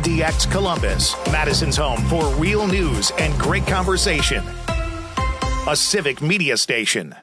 WMDX Columbus, Madison's home for real news and great conversation. A civic media station.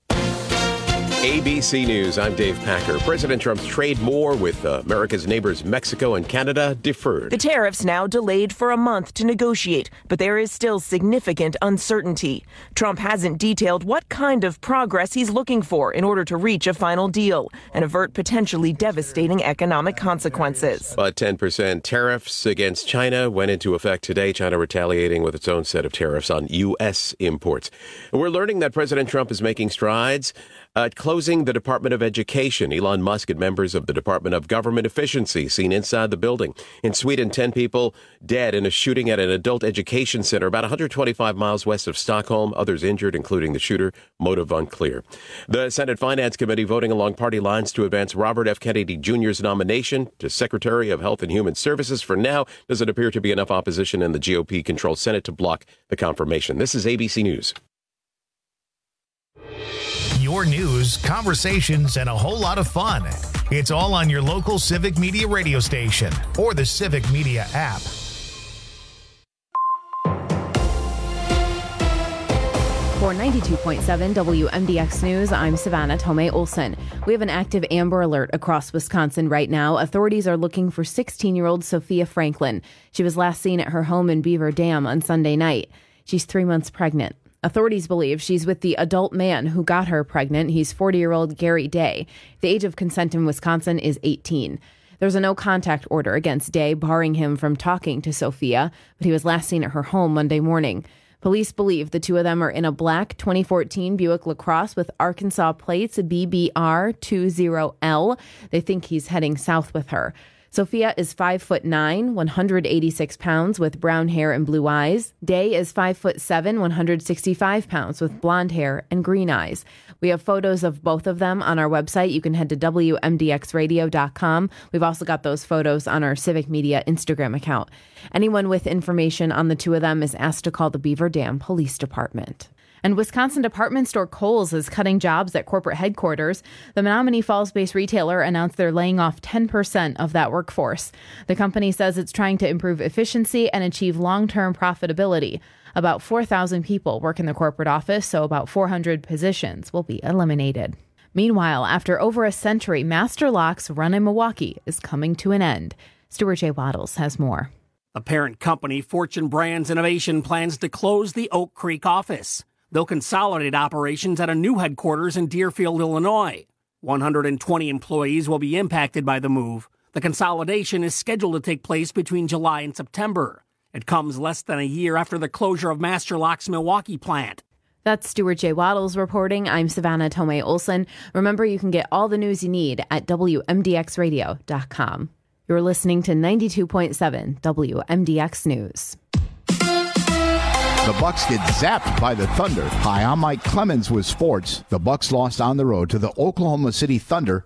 ABC News, I'm Dave Packer. President Trump's trade war with America's neighbors Mexico and Canada deferred. The tariffs now delayed for a month to negotiate, but there is still significant uncertainty. Trump hasn't detailed what kind of progress he's looking for in order to reach a final deal and avert potentially devastating economic consequences. But 10% tariffs against China went into effect today, China retaliating with its own set of tariffs on U.S. imports. We're learning that President Trump is making strides at closing the Department of Education. Elon Musk and members of the Department of Government Efficiency seen inside the building. In Sweden, 10 people dead in a shooting at an adult education center about 125 miles west of Stockholm. Others injured, including the shooter. Motive unclear. The Senate Finance Committee voting along party lines to advance Robert F. Kennedy Jr.'s nomination to Secretary of Health and Human Services. For now, doesn't appear to be enough opposition in the GOP-controlled Senate to block the confirmation. This is ABC News. Your news, conversations, and a whole lot of fun. It's all on your local Civic Media radio station or the Civic Media app. For 92.7 WMDX News, I'm Savannah Tomei Olson. We have an active Amber Alert across Wisconsin right now. Authorities are looking for 16-year-old Sophia Franklin. She was last seen at her home in Beaver Dam on Sunday night. She's 3 months pregnant. Authorities believe she's with the adult man who got her pregnant. He's 40-year-old Gary Day. The age of consent in Wisconsin is 18. There's a no-contact order against Day, barring him from talking to Sophia, but he was last seen at her home Monday morning. Police believe the two of them are in a black 2014 Buick LaCrosse with Arkansas plates BBR20L. They think he's heading south with her. Sophia is 5'9", 186 pounds with brown hair and blue eyes. Day is 5'7", 165 pounds with blonde hair and green eyes. We have photos of both of them on our website. You can head to WMDXradio.com. We've also got those photos on our Civic Media Instagram account. Anyone with information on the two of them is asked to call the Beaver Dam Police Department. And Wisconsin department store Kohl's is cutting jobs at corporate headquarters. The Menominee Falls-based retailer announced they're laying off 10% of that workforce. The company says it's trying to improve efficiency and achieve long-term profitability. About 4,000 people work in the corporate office, so about 400 positions will be eliminated. Meanwhile, after over a century, Master Lock's run in Milwaukee is coming to an end. Stuart J. Waddles has more. The parent company, Fortune Brands Innovation, plans to close the Oak Creek office. They'll consolidate operations at a new headquarters in Deerfield, Illinois. 120 employees will be impacted by the move. The consolidation is scheduled to take place between July and September. It comes less than a year after the closure of Master Lock's Milwaukee plant. That's Stuart J. Waddles reporting. I'm Savannah Tomei Olson. Remember, you can get all the news you need at WMDXradio.com. You're listening to 92.7 WMDX News. The Bucks get zapped by the Thunder. Hi, I'm Mike Clemens with sports. The Bucks lost on the road to the Oklahoma City Thunder,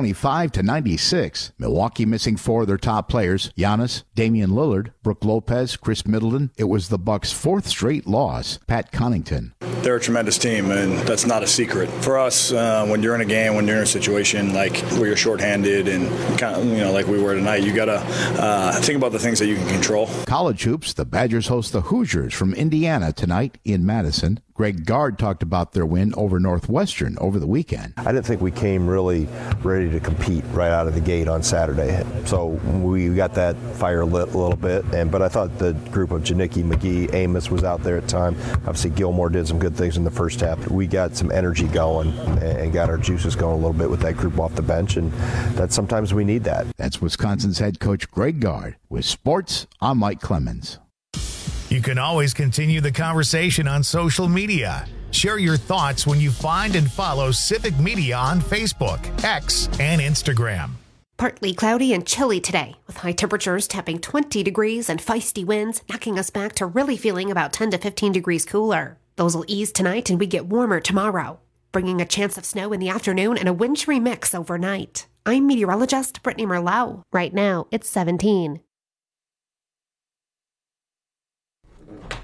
125-96. Milwaukee missing 4 of their top players: Giannis, Damian Lillard, Brook Lopez, Chris Middleton. It was the Bucks' 4th straight loss. Pat Connaughton. They're a tremendous team, and that's not a secret. For us, when you're in a game, when you're in a situation like where you're shorthanded and kind of, like we were tonight, you got to think about the things that you can control. College hoops, the Badgers host the Hoosiers from Indiana tonight in Madison. Greg Gard talked about their win over Northwestern over the weekend. I didn't think we came really ready to compete right out of the gate on Saturday. So we got that fire lit a little bit. But I thought the group of Janicki, McGee, Amos was out there at time. Obviously, Gilmore did some good things in the first half. We got some energy going and got our juices going a little bit with that group off the bench. And that sometimes we need that. That's Wisconsin's head coach Greg Gard. With sports, I'm Mike Clemens. You can always continue the conversation on social media. Share your thoughts when you find and follow Civic Media on Facebook, X, and Instagram. Partly cloudy and chilly today, with high temperatures tapping 20 degrees and feisty winds, knocking us back to really feeling about 10 to 15 degrees cooler. Those will ease tonight and we get warmer tomorrow, bringing a chance of snow in the afternoon and a wintry mix overnight. I'm meteorologist Brittany Merlot. Right now, it's 17.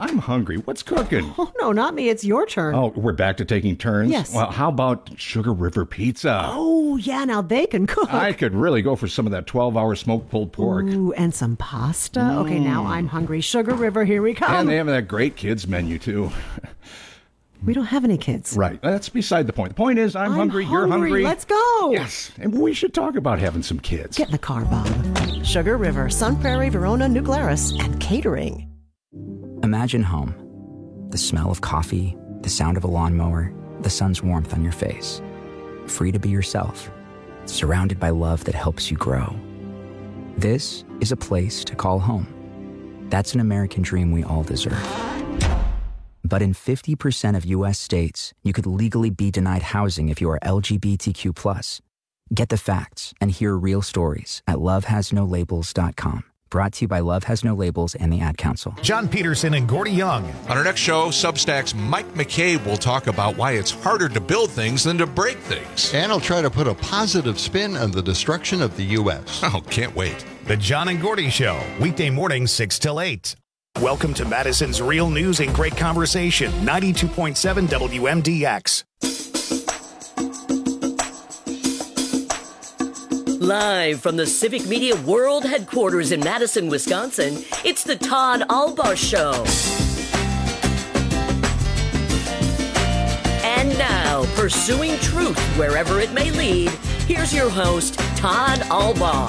I'm hungry. What's cooking? Oh, no, not me. It's your turn. Oh, we're back to taking turns? Yes. Well, how about Sugar River Pizza? Oh, yeah, now they can cook. I could really go for some of that 12-hour smoked pulled pork. Ooh, and some pasta. Okay, now I'm hungry. Sugar River, here we come. And they have that great kids menu, too. We don't have any kids. Right. That's beside the point. The point is, I'm hungry, you're hungry. Let's go. Yes. And we should talk about having some kids. Get in the car, Bob. Sugar River, Sun Prairie, Verona, New Glarus, and catering. Imagine home. The smell of coffee, the sound of a lawnmower, the sun's warmth on your face. Free to be yourself. Surrounded by love that helps you grow. This is a place to call home. That's an American dream we all deserve. But in 50% of U.S. states, you could legally be denied housing if you are LGBTQ+. Get the facts and hear real stories at lovehasnolabels.com. Brought to you by Love Has No Labels and the Ad Council. John Peterson and Gordy Young. On our next show, Substack's Mike McCabe will talk about why it's harder to build things than to break things. And he'll try to put a positive spin on the destruction of the U.S. Oh, can't wait. The John and Gordy Show, weekday mornings 6 till 8. Welcome to Madison's Real News and Great Conversation, 92.7 WMDX. Live from the Civic Media World Headquarters in Madison, Wisconsin, it's the Todd Albaugh Show. And now, pursuing truth wherever it may lead, here's your host, Todd Albaugh.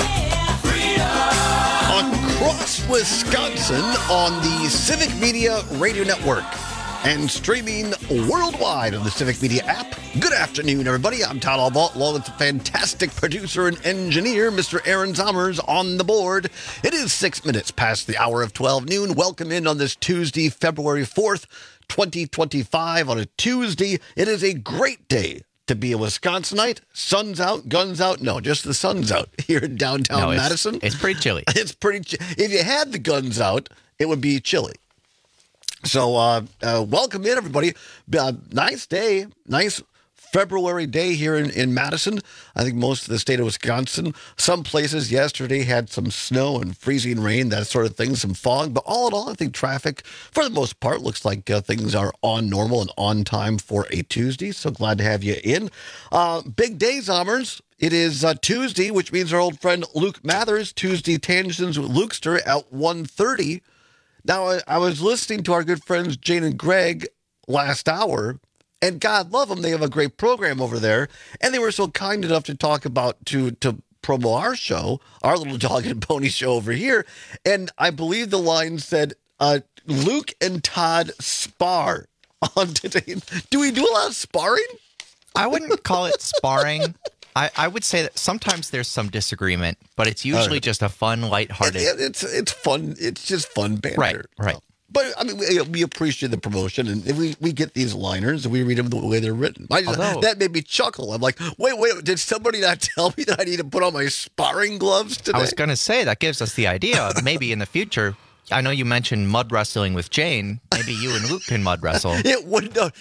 Across Wisconsin on the Civic Media Radio Network and streaming worldwide on the Civic Media app. Good afternoon, everybody. I'm Todd Albaugh, along with the fantastic producer and engineer, Mr. Aaron Zommers, on the board. It is 6 minutes past the hour of 12 noon. Welcome in on this Tuesday, February 4th, 2025. On a Tuesday, it is a great day to be a Wisconsinite. Sun's out, guns out. No, just the sun's out here in downtown Madison. It's pretty chilly. It's pretty. If you had the guns out, it would be chilly. So welcome in, everybody. Nice day. Nice February day here in Madison. I think most of the state of Wisconsin. Some places yesterday had some snow and freezing rain, that sort of thing, some fog. But all in all, I think traffic, for the most part, looks like things are on normal and on time for a Tuesday. So glad to have you in. Big day, Zommers. It is Tuesday, which means our old friend Luke Mathers, Tuesday Tangents with Lukester at 1:30. Now, I was listening to our good friends Jane and Greg last hour, and God love them, they have a great program over there, and they were so kind enough to talk about, to promo our show, our little dog and pony show over here, and I believe the line said, Luke and Todd spar on today. Do we do a lot of sparring? I wouldn't call it sparring. I would say that sometimes there's some disagreement, but it's usually just a fun, lighthearted. It's fun. It's just fun banter. Right. But I mean, we appreciate the promotion, and we get these liners and we read them the way they're written. That made me chuckle. I'm like, wait, did somebody not tell me that I need to put on my sparring gloves today? I was going to say that gives us the idea. Maybe in the future. I know you mentioned mud wrestling with Jane. Maybe you and Luke can mud wrestle. It would no.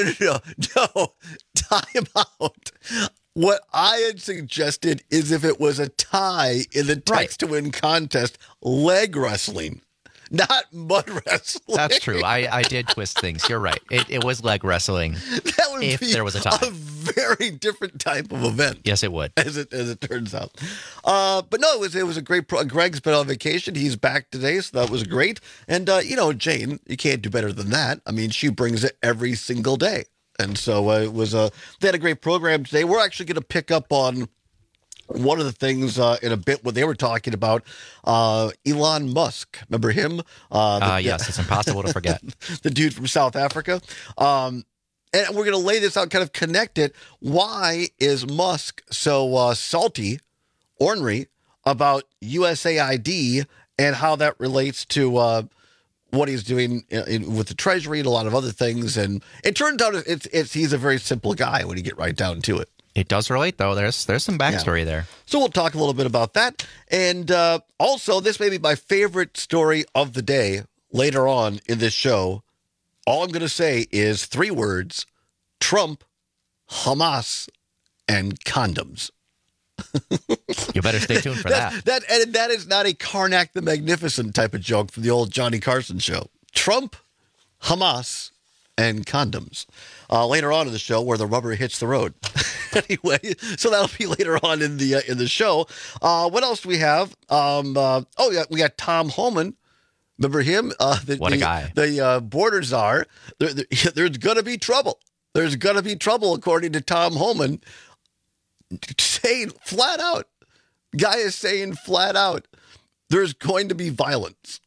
Time out. What I had suggested is if it was a tie in the text to win contest, leg wrestling, not mud wrestling. That's true. I did twist things. You're right. It was leg wrestling. That would if be there was a tie. A very different type of event. Yes, it would. As it turns out. But no, it was a great Greg's been on vacation. He's back today, so that was great. And, Jane, you can't do better than that. I mean, she brings it every single day. And so it was they had a great program today. We're actually going to pick up on one of the things in a bit when they were talking about Elon Musk. Remember him? Yes, it's impossible to forget. The dude from South Africa. And we're going to lay this out, kind of connect it. Why is Musk so salty, ornery about USAID and how that relates to what he's doing with the Treasury and a lot of other things. And it turns out he's a very simple guy when you get right down to it. It does relate, though. There's some backstory there. So we'll talk a little bit about that. And also, this may be my favorite story of the day later on in this show. All I'm going to say is 3 words: Trump, Hamas, and condoms. You better stay tuned for that. That is not a Karnak the Magnificent type of joke from the old Johnny Carson show. Trump, Hamas, and condoms. Later on in the show, where the rubber hits the road. Anyway, so that'll be later on in the show. What else do we have? We got Tom Homan. Remember him? What a guy. The border czar. There's going to be trouble. There's going to be trouble, according to Tom Homan. Saying flat out. Guy is saying flat out. There's going to be violence.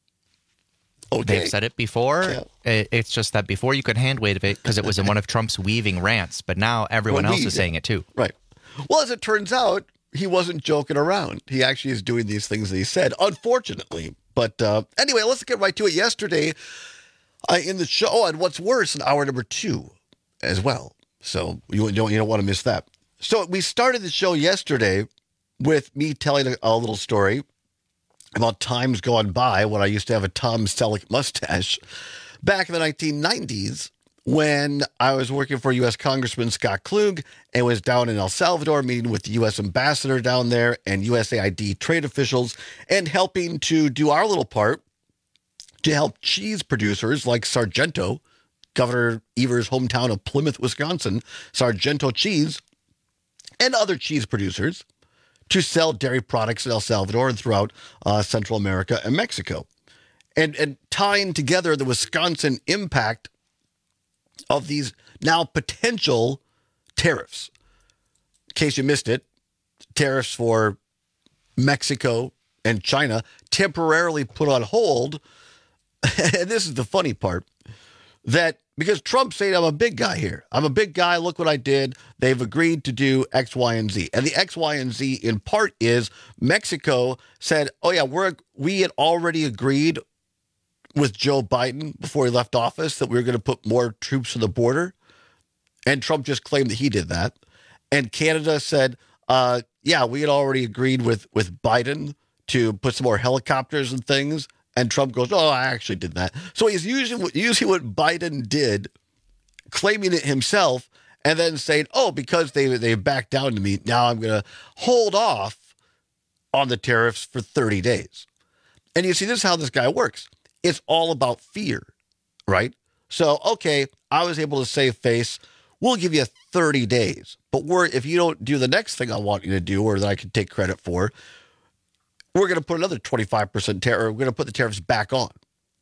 Okay. They've said it before. Yeah. It's just that before you could hand wave it because it was in one of Trump's weaving rants, but now everyone else is saying it too. Right. Well, as it turns out, he wasn't joking around. He actually is doing these things that he said, unfortunately. But anyway, let's get right to it. Yesterday in the show, and what's worse, in hour number 2 as well. So you don't want to miss that. So we started the show yesterday with me telling a little story about times gone by when I used to have a Tom Selleck mustache back in the 1990s when I was working for U.S. Congressman Scott Klug and was down in El Salvador meeting with the U.S. ambassador down there and USAID trade officials and helping to do our little part to help cheese producers like Sargento, Governor Evers' hometown of Plymouth, Wisconsin, Sargento Cheese, and other cheese producers to sell dairy products in El Salvador and throughout Central America and Mexico. And tying together the Wisconsin impact of these now potential tariffs. In case you missed it, tariffs for Mexico and China temporarily put on hold. And this is the funny part, that because Trump's saying, I'm a big guy here. I'm a big guy. Look what I did. They've agreed to do X, Y, and Z. And the X, Y, and Z in part is Mexico said, oh, yeah, we had already agreed with Joe Biden before he left office that we were going to put more troops on the border. And Trump just claimed that he did that. And Canada said, yeah, we had already agreed with Biden to put some more helicopters and things. And Trump goes, oh, I actually did that. So he's using what Biden did, claiming it himself, and then saying, oh, because they backed down to me, now I'm going to hold off on the tariffs for 30 days. And you see, this is how this guy works. It's all about fear, right? So, okay, I was able to save face. We'll give you 30 days. But if you don't do the next thing I want you to do or that I can take credit for, we're going to put another 25% tariff. We're going to put the tariffs back on.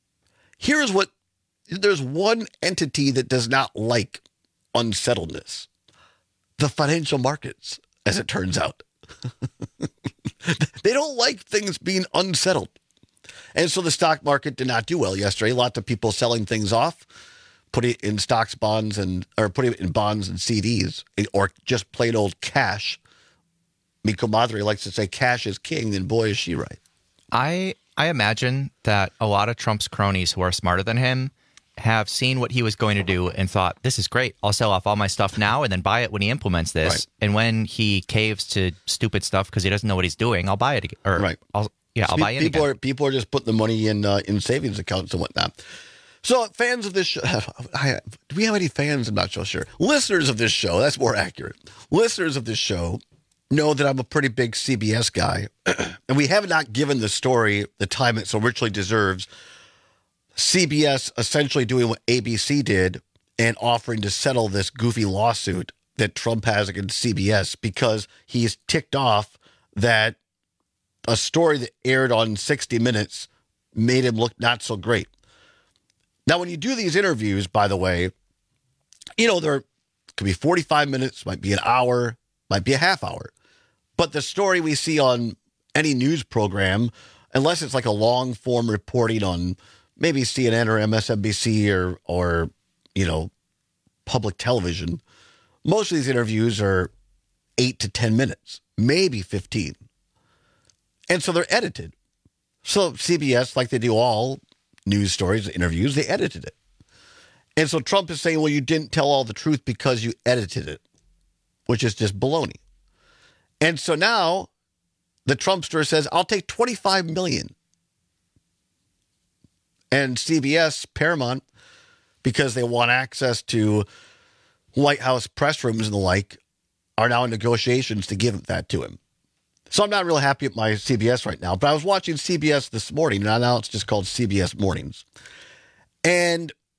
There's one entity that does not like unsettledness. The financial markets, as it turns out. They don't like things being unsettled. And so the stock market did not do well yesterday. Lots of people selling things off, putting it in stocks, bonds, or putting it in bonds and CDs, or just plain old cash. Mi comadre likes to say cash is king, then boy, is she right. I imagine that a lot of Trump's cronies who are smarter than him have seen what he was going to do and thought, this is great. I'll sell off all my stuff now and then buy it when he implements this. Right. And when he caves to stupid stuff because he doesn't know what he's doing, I'll buy it again. Right. I'll buy it again. People are just putting the money in savings accounts and whatnot. So fans of this show, do we have any fans? I'm not so sure. Listeners of this show, that's more accurate. Listeners of this show know that I'm a pretty big CBS guy, and we have not given the story the time it so richly deserves. CBS essentially doing what ABC did and offering to settle this goofy lawsuit that Trump has against CBS because he's ticked off that a story that aired on 60 Minutes made him look not so great. Now, when you do these interviews, by the way, there could be 45 minutes, might be an hour, might be a half hour. But the story we see on any news program, unless it's like a long form reporting on maybe CNN or MSNBC or public television, most of these interviews are 8 to 10 minutes, maybe 15. And so they're edited. So CBS, like they do all news stories, interviews, they edited it. And so Trump is saying, well, you didn't tell all the truth because you edited it, which is just baloney. And so now the Trumpster says, I'll take $25 million. And CBS, Paramount, because they want access to White House press rooms and the like, are now in negotiations to give that to him. So I'm not really happy at my CBS right now, but I was watching CBS this morning, and now it's just called CBS Mornings. And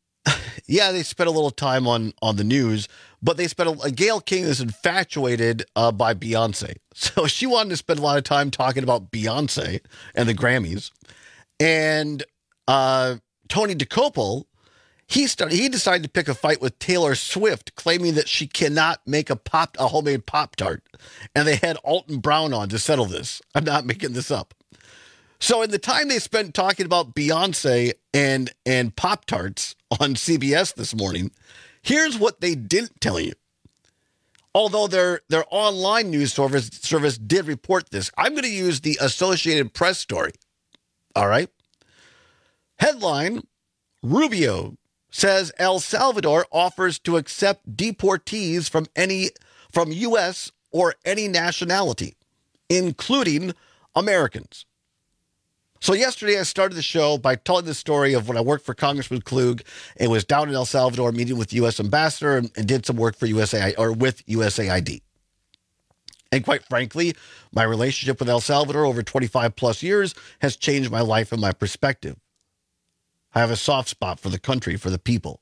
Yeah, they spent a little time on the news, but they spent Gayle King is infatuated by Beyonce. So she wanted to spend a lot of time talking about Beyonce and the Grammys. And Tony DeCopel, he decided to pick a fight with Taylor Swift, claiming that she cannot make a homemade Pop-Tart. And they had Alton Brown on to settle this. I'm not making this up. So in the time they spent talking about Beyonce and Pop-Tarts on CBS this morning, here's what they didn't tell you. Although their online news service did report this. I'm going to use the Associated Press story. All right. Headline, Rubio says El Salvador offers to accept deportees from U.S. or any nationality, including Americans. So yesterday I started the show by telling the story of when I worked for Congressman Klug and was down in El Salvador meeting with the U.S. ambassador and did some work for with USAID. And quite frankly, my relationship with El Salvador over 25 plus years has changed my life and my perspective. I have a soft spot for the country, for the people.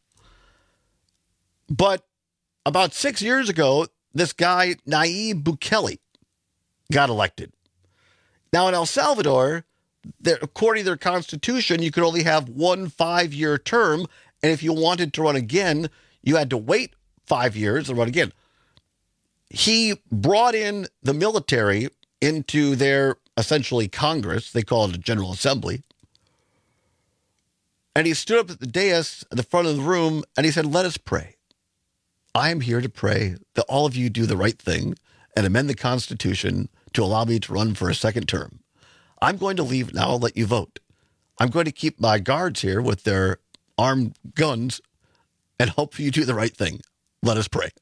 But about 6 years ago, this guy, Nayib Bukele, got elected. Now in El Salvador, according to their constitution, you could only have 1 5-year term. And if you wanted to run again, you had to wait 5 years and run again. He brought in the military into their, essentially, Congress. They call it a General Assembly. And he stood up at the dais at the front of the room and he said, "Let us pray. I am here to pray that all of you do the right thing and amend the Constitution to allow me to run for a second term. I'm going to leave now. I'll let you vote. I'm going to keep my guards here with their armed guns and hope you do the right thing. Let us pray."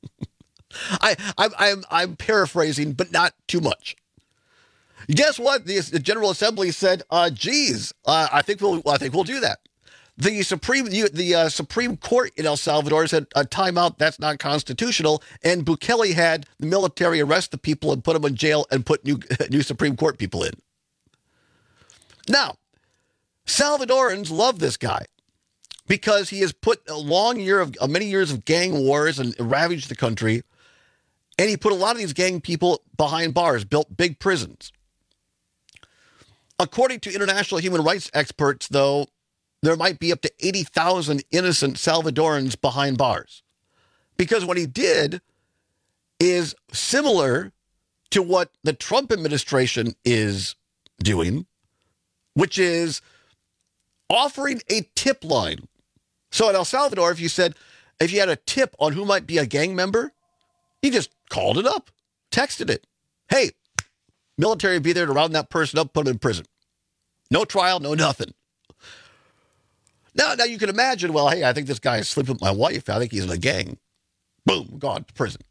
I'm paraphrasing, but not too much. Guess what? The General Assembly said, I think we'll do that. The Supreme Court in El Salvador said, timeout, that's not constitutional. And Bukele had the military arrest the people and put them in jail and put new Supreme Court people in. Now, Salvadorans love this guy because he has put many years of gang wars and ravaged the country. And he put a lot of these gang people behind bars, built big prisons. According to international human rights experts, though, there might be up to 80,000 innocent Salvadorans behind bars. Because what he did is similar to what the Trump administration is doing, which is offering a tip line. So in El Salvador, if you had a tip on who might be a gang member, you just called it up, texted it. Hey, military be there to round that person up, put him in prison. No trial, no nothing. Now you can imagine, well, hey, I think this guy is sleeping with my wife. I think he's in a gang. Boom, gone to prison.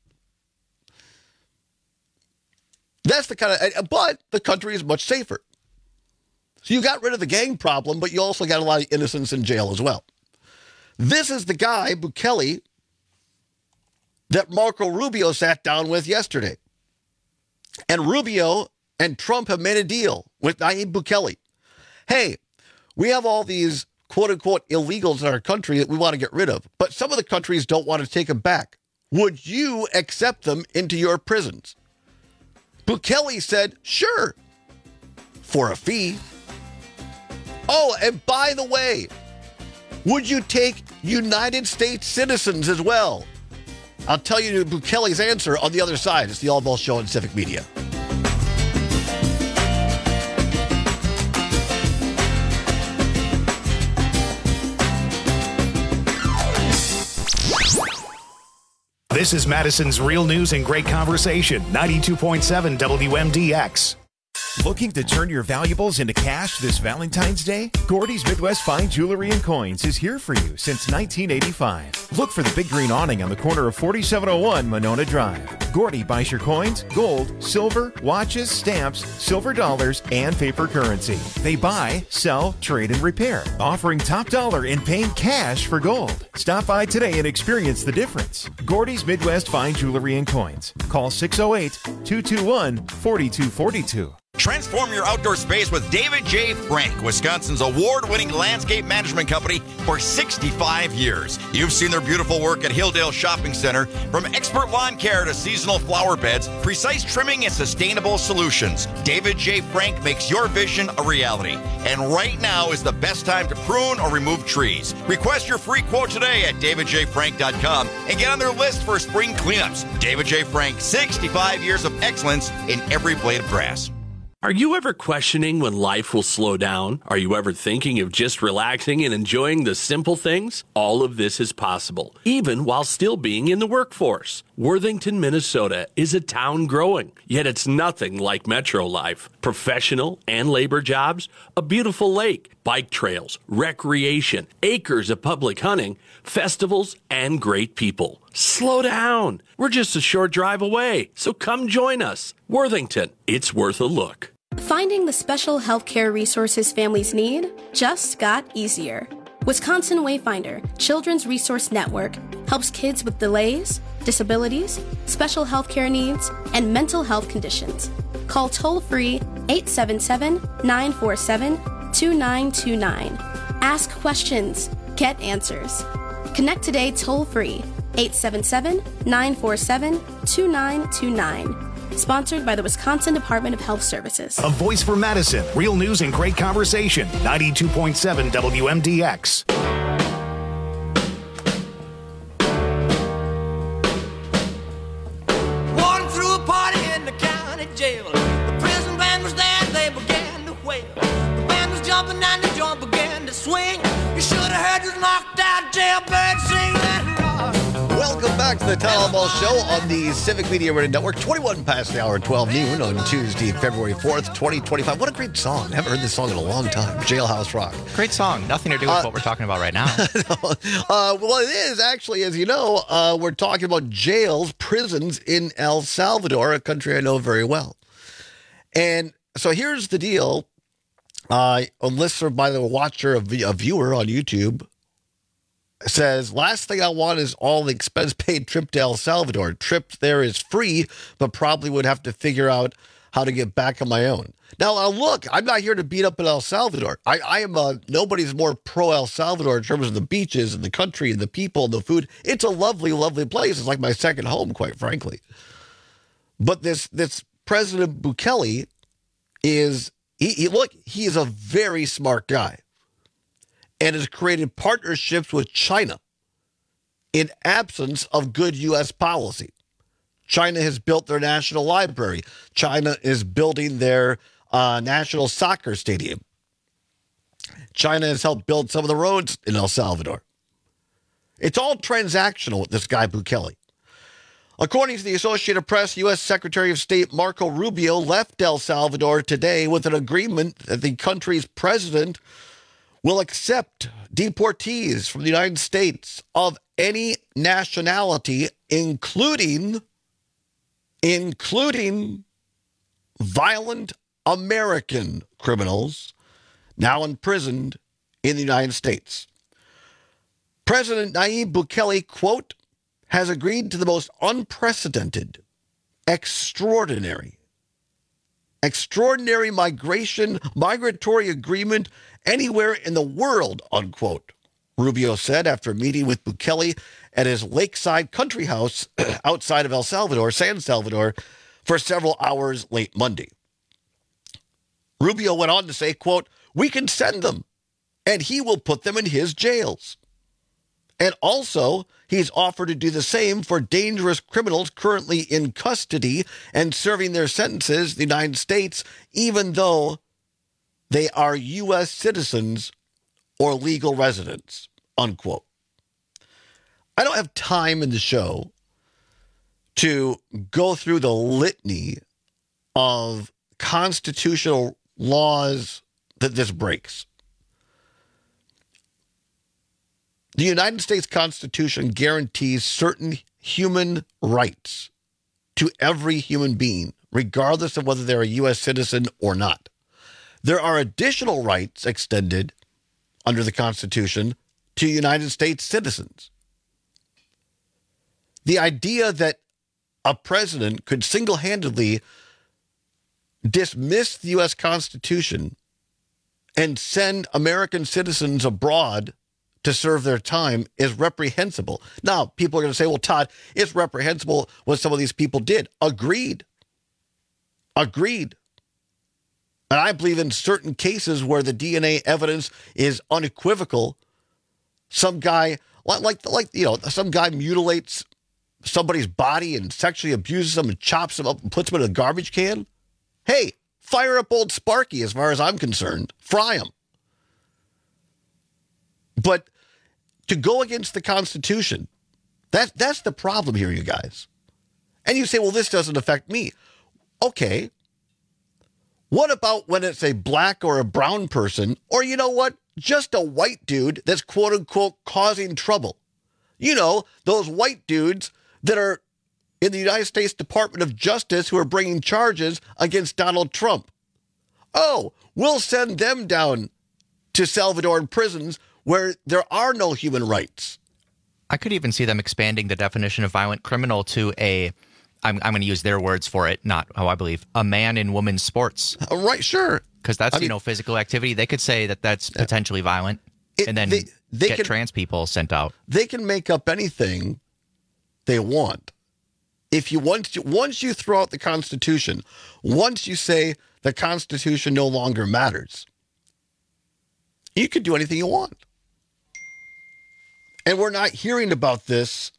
That's the kind of, but the country is much safer. So you got rid of the gang problem, but you also got a lot of innocents in jail as well. This is the guy, Bukele, that Marco Rubio sat down with yesterday. And Rubio and Trump have made a deal with Nayib Bukele. Hey, we have all these quote-unquote illegals in our country that we want to get rid of, but some of the countries don't want to take them back. Would you accept them into your prisons? Bukele said, sure, for a fee. Oh, and by the way, would you take United States citizens as well? I'll tell you Bukele's answer on the other side. It's the All Ball Show on Civic Media. This is Madison's Real News and Great Conversation, 92.7 WMDX. Looking to turn your valuables into cash this Valentine's Day? Gordy's Midwest Fine Jewelry and Coins is here for you since 1985. Look for the big green awning on the corner of 4701 Monona Drive. Gordy buys your coins, gold, silver, watches, stamps, silver dollars, and paper currency. They buy, sell, trade, and repair, offering top dollar and paying cash for gold. Stop by today and experience the difference. Gordy's Midwest Fine Jewelry and Coins. Call 608-221-4242. Transform your outdoor space with David J. Frank, Wisconsin's award-winning landscape management company for 65 years. You've seen their beautiful work at Hilldale Shopping Center. From expert lawn care to seasonal flower beds, precise trimming and sustainable solutions, David J. Frank makes your vision a reality. And right now is the best time to prune or remove trees. Request your free quote today at davidjfrank.com and get on their list for spring cleanups. David J. Frank, 65 years of excellence in every blade of grass. Are you ever questioning when life will slow down? Are you ever thinking of just relaxing and enjoying the simple things? All of this is possible, even while still being in the workforce. Worthington, Minnesota is a town growing, yet it's nothing like metro life. Professional and labor jobs, a beautiful lake, bike trails, recreation, acres of public hunting, festivals, and great people. Slow down. We're just a short drive away, so come join us. Worthington, it's worth a look. Finding the special healthcare resources families need just got easier. Wisconsin Wayfinder Children's Resource Network helps kids with delays, disabilities, special healthcare needs, and mental health conditions. Call toll-free 877-947-2929. Ask questions. Get answers. Connect today toll-free 877-947-2929. Sponsored by the Wisconsin Department of Health Services. A voice for Madison. Real news and great conversation. 92.7 WMDX. Walking through a party in the county jail. The prison band was there, they began to wail. The band was jumping and the joint began to swing. You should have heard this knocked out jailbird sing that rock. Welcome back to the Town Hall Show on the Civic Media Radio Network. 21 past the hour, 12 noon on Tuesday, February 4th, 2025. What a great song. I haven't heard this song in a long time. Jailhouse Rock. Great song. Nothing to do with what we're talking about right now. Well, it is actually, as you know, we're talking about jails, prisons in El Salvador, a country I know very well. And so here's the deal. A listener, by the watcher, a viewer on YouTube, says, last thing I want is all the expense-paid trip to El Salvador. Trip there is free, but probably would have to figure out how to get back on my own. Now, look, I'm not here to beat up in El Salvador. I am nobody's more pro El Salvador in terms of the beaches and the country and the people and the food. It's a lovely, lovely place. It's like my second home, quite frankly. But this President Bukele is, he is a very smart guy, and has created partnerships with China in absence of good U.S. policy. China has built their national library. China is building their national soccer stadium. China has helped build some of the roads in El Salvador. It's all transactional with this guy Bukele. According to the Associated Press, U.S. Secretary of State Marco Rubio left El Salvador today with an agreement that the country's president will accept deportees from the United States of any nationality, including violent American criminals now imprisoned in the United States. President Nayib Bukele, quote, has agreed to the most unprecedented, extraordinary migratory agreement anywhere in the world, unquote, Rubio said after meeting with Bukele at his lakeside country house outside of El Salvador, San Salvador, for several hours late Monday. Rubio went on to say, quote, we can send them, and he will put them in his jails. And also, he's offered to do the same for dangerous criminals currently in custody and serving their sentences in the United States, even though they are U.S. citizens or legal residents, unquote. I don't have time in the show to go through the litany of constitutional laws that this breaks. The United States Constitution guarantees certain human rights to every human being, regardless of whether they're a U.S. citizen or not. There are additional rights extended under the Constitution to United States citizens. The idea that a president could single-handedly dismiss the U.S. Constitution and send American citizens abroad to serve their time is reprehensible. Now, people are going to say, well, Todd, it's reprehensible what some of these people did. Agreed. And I believe in certain cases where the DNA evidence is unequivocal, some guy, some guy mutilates somebody's body and sexually abuses them and chops them up and puts them in a garbage can. Hey, fire up old Sparky as far as I'm concerned. Fry him. But to go against the Constitution, that's the problem here, you guys. And you say, well, this doesn't affect me. Okay. What about when it's a black or a brown person, or you know what, just a white dude that's quote unquote causing trouble? You know, those white dudes that are in the United States Department of Justice who are bringing charges against Donald Trump. Oh, we'll send them down to Salvadoran prisons where there are no human rights. I could even see them expanding the definition of violent criminal to I'm going to use their words for it, not how I believe, a man in women's sports. Right, sure. Because that's, physical activity. They could say that that's potentially violent and then get trans people sent out. They can make up anything they want. If you once you throw out the Constitution, once you say the Constitution no longer matters, you can do anything you want. And we're not hearing about this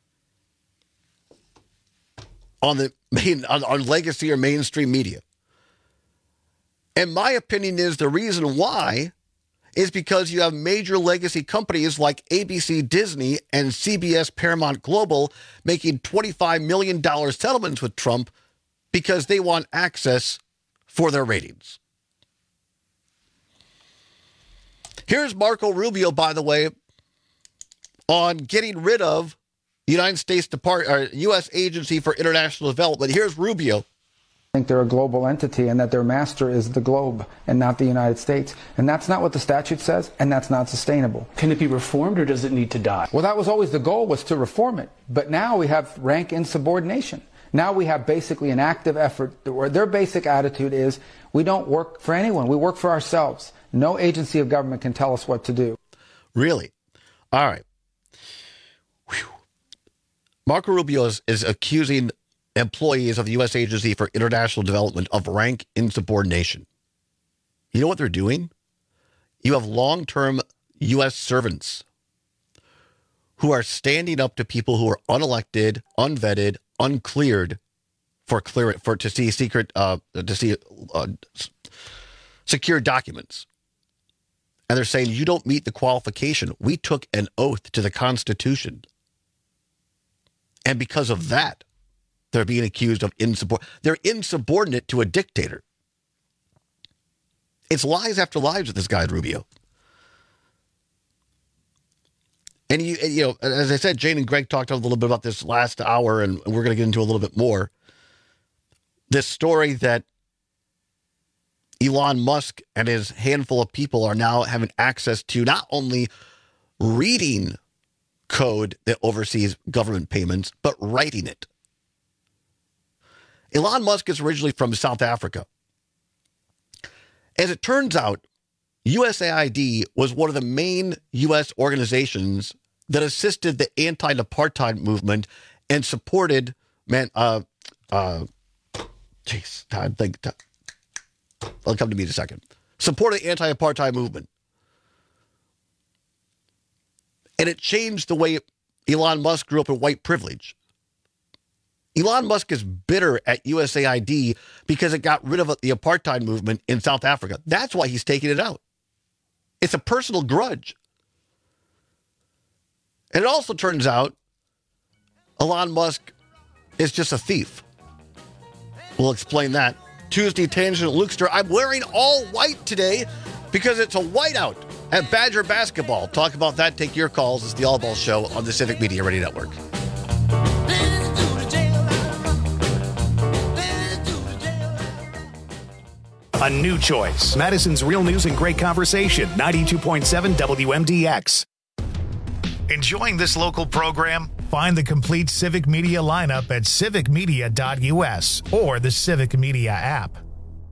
on legacy or mainstream media. And my opinion is the reason why is because you have major legacy companies like ABC Disney and CBS Paramount Global making $25 million settlements with Trump because they want access for their ratings. Here's Marco Rubio, by the way, on getting rid of United States U.S. Agency for International Development. Here's Rubio. I think they're a global entity and that their master is the globe and not the United States. And that's not what the statute says, and that's not sustainable. Can it be reformed or does it need to die? Well, that was always the goal, was to reform it. But now we have rank insubordination. Now we have basically an active effort where their basic attitude is we don't work for anyone. We work for ourselves. No agency of government can tell us what to do. Really? All right. Whew. Marco Rubio is accusing employees of the U.S. Agency for International Development of rank insubordination. You know what they're doing? You have long-term U.S. servants who are standing up to people who are unelected, unvetted, uncleared to see secure documents. And they're saying, you don't meet the qualification. We took an oath to the Constitution. And because of that, they're being accused of they're insubordinate to a dictator. It's lies after lies with this guy, Rubio. And you know, as I said, Jane and Greg talked a little bit about this last hour, and we're going to get into a little bit more. This story that Elon Musk and his handful of people are now having access to not only reading code that oversees government payments, but writing it. Elon Musk is originally from South Africa. As it turns out, USAID was one of the main U.S. organizations that assisted the anti-apartheid movement and supported, it'll come to me in a second, supported the anti-apartheid movement. And it changed the way Elon Musk grew up in white privilege. Elon Musk is bitter at USAID because it got rid of the apartheid movement in South Africa. That's why he's taking it out. It's a personal grudge. And it also turns out Elon Musk is just a thief. We'll explain that. Tuesday Tangent Lukester. I'm wearing all white today because it's a whiteout at Badger Basketball. Talk about that. Take your calls. It's the All Ball Show on the Civic Media Radio Network. A new choice. Madison's Real News and Great Conversation, 92.7 WMDX. Enjoying this local program? Find the complete Civic Media lineup at civicmedia.us or the Civic Media app.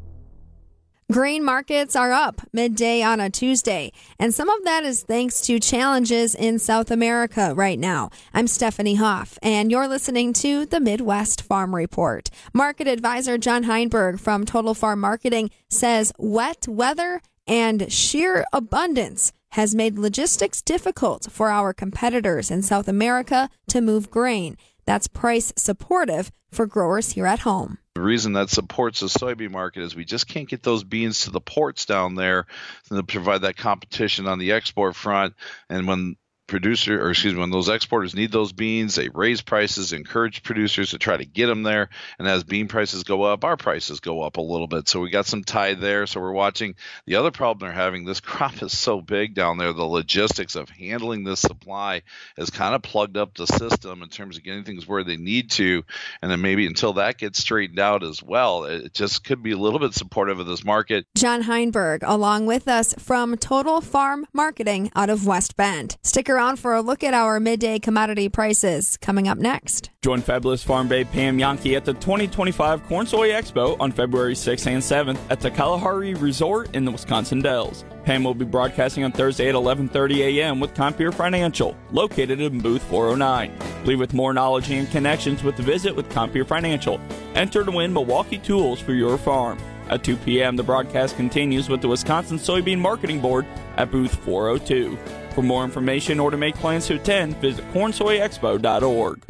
Grain markets are up midday on a Tuesday, and some of that is thanks to challenges in South America right now. I'm Stephanie Hoff, and you're listening to the Midwest Farm Report. Market advisor John Heinberg from Total Farm Marketing says wet weather and sheer abundance has made logistics difficult for our competitors in South America to move grain. That's price supportive for growers here at home. The reason that supports the soybean market is we just can't get those beans to the ports down there to provide that competition on the export front. And when when those exporters need those beans, they raise prices, encourage producers to try to get them there. And as bean prices go up, our prices go up a little bit. So we got some tide there. So we're watching. The other problem they're having, this crop is so big down there, the logistics of handling this supply has kind of plugged up the system in terms of getting things where they need to. And then maybe until that gets straightened out as well, it just could be a little bit supportive of this market. John Heinberg, along with us from Total Farm Marketing out of West Bend. Stick around for a look at our midday commodity prices coming up next. Join fabulous farm babe Pam Yankee at the 2025 Corn Soy Expo on February 6th and 7th at the Kalahari Resort in the Wisconsin Dells. Pam will be broadcasting on Thursday at 11:30 a.m. with Compeer Financial, located in booth 409. Leave with more knowledge and connections with the visit with Compeer Financial. Enter to win Milwaukee tools for your farm. At 2 p.m., the broadcast continues with the Wisconsin Soybean Marketing Board at booth 402. For more information or to make plans to attend, visit cornsoyexpo.org.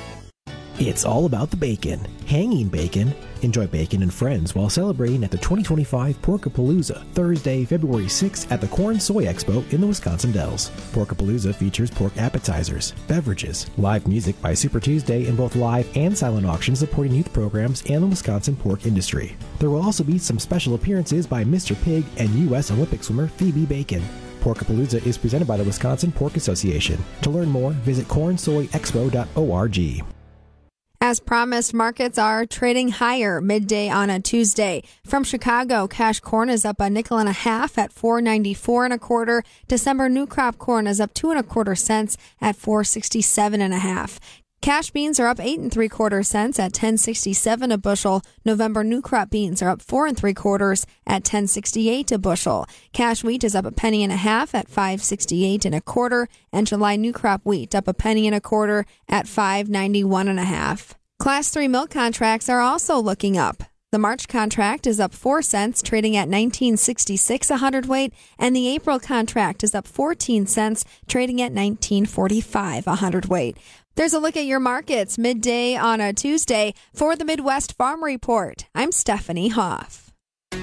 It's all about the bacon. Hanging bacon. Enjoy bacon and friends while celebrating at the 2025 Porkapalooza, Thursday, February 6th at the Corn Soy Expo in the Wisconsin Dells. Porkapalooza features pork appetizers, beverages, live music by Super Tuesday, and both live and silent auctions supporting youth programs and the Wisconsin pork industry. There will also be some special appearances by Mr. Pig and U.S. Olympic swimmer Phoebe Bacon. Porkapalooza is presented by the Wisconsin Pork Association. To learn more, visit cornsoyexpo.org. As promised, markets are trading higher midday on a Tuesday. From Chicago, cash corn is up a nickel and a half at $4.94 1/4. December new crop corn is up 2 1/4 cents at $4.67 1/2. Cash beans are up 8 3/4 cents at $10.67 a bushel. November new crop beans are up 4 3/4 at $10.68 a bushel. Cash wheat is up a penny and a half at $5.68 1/4, and July new crop wheat up a penny and a quarter at $5.91 1/2. Class 3 milk contracts are also looking up. The March contract is up 4 cents, trading at $19.66 a hundredweight, and the April contract is up 14 cents, trading at $19.45 a hundredweight. There's a look at your markets midday on a Tuesday for the Midwest Farm Report. I'm Stephanie Hoff.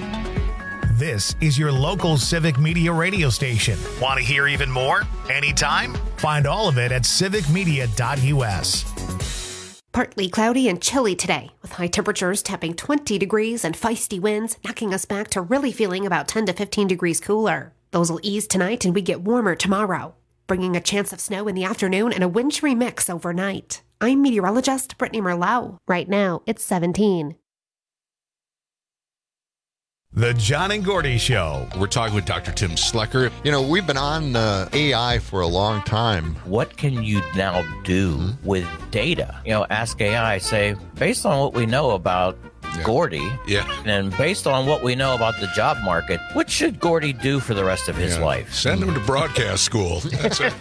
This is your local Civic Media radio station. Want to hear even more? Anytime? Find all of it at civicmedia.us. Partly cloudy and chilly today, with high temperatures tapping 20 degrees and feisty winds, knocking us back to really feeling about 10 to 15 degrees cooler. Those will ease tonight and we get warmer tomorrow, bringing a chance of snow in the afternoon and a wintry mix overnight. I'm meteorologist Brittany Merlot. Right now, it's 17. The John and Gordy Show. We're talking with Dr. Tim Slecker. You know, we've been on AI for a long time. What can you now do with data? You know, ask AI, say, based on what we know about Gordy, and based on what we know about the job market, what should Gordy do for the rest of his life? Send him to broadcast school. That's it.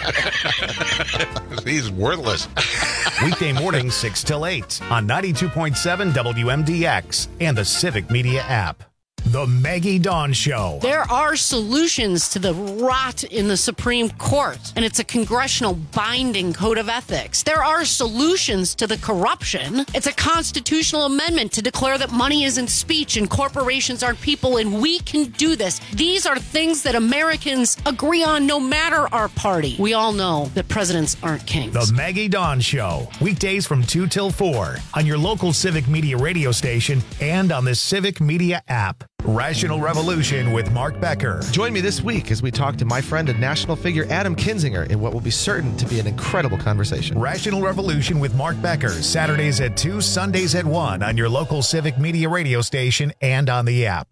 He's worthless. Weekday mornings 6 till 8 on 92.7 WMDX and the Civic Media app. The Maggie Dawn Show. There are solutions to the rot in the Supreme Court, and it's a congressional binding code of ethics. There are solutions to the corruption. It's a constitutional amendment to declare that money isn't speech and corporations aren't people, and we can do this. These are things that Americans agree on no matter our party. We all know that presidents aren't kings. The Maggie Dawn Show. Weekdays from 2 till 4 on your local Civic Media radio station and on the Civic Media app. Rational Revolution with Mark Becker. Join me this week as we talk to my friend and national figure Adam Kinzinger in what will be certain to be an incredible conversation. Rational Revolution with Mark Becker, Saturdays at 2, Sundays at 1 on your local Civic Media radio station and on the app.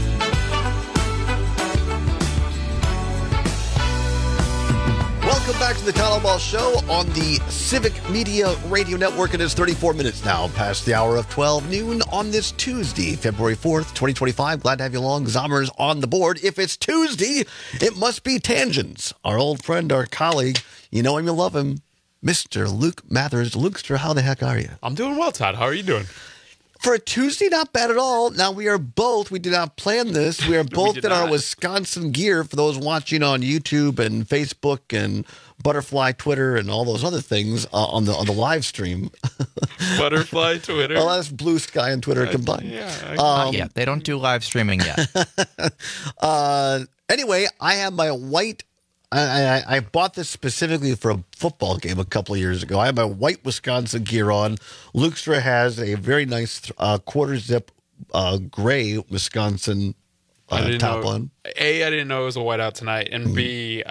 Welcome back to the Tyler Ball Show on the Civic Media Radio Network. It is 34 minutes now past the hour of 12 noon on this Tuesday, February 4th, 2025. Glad to have you along. Zommers on the board. If it's Tuesday, it must be Tangents. Our old friend, our colleague, you know him, you love him, Mr. Luke Mathers. Lukester, how the heck are you? I'm doing well, Todd. How are you doing? For a Tuesday, not bad at all. Now, we did not plan this. We are both in our Wisconsin gear for those watching on YouTube and Facebook and Butterfly Twitter and all those other things on the live stream. Butterfly Twitter? Well, that's Blue Sky and Twitter combined. Yeah, they don't do live streaming yet. Anyway, I have my white... I bought this specifically for a football game a couple of years ago. I have my white Wisconsin gear on. Lukester has a very nice quarter zip gray Wisconsin top on. A, I didn't know it was a whiteout tonight, and B,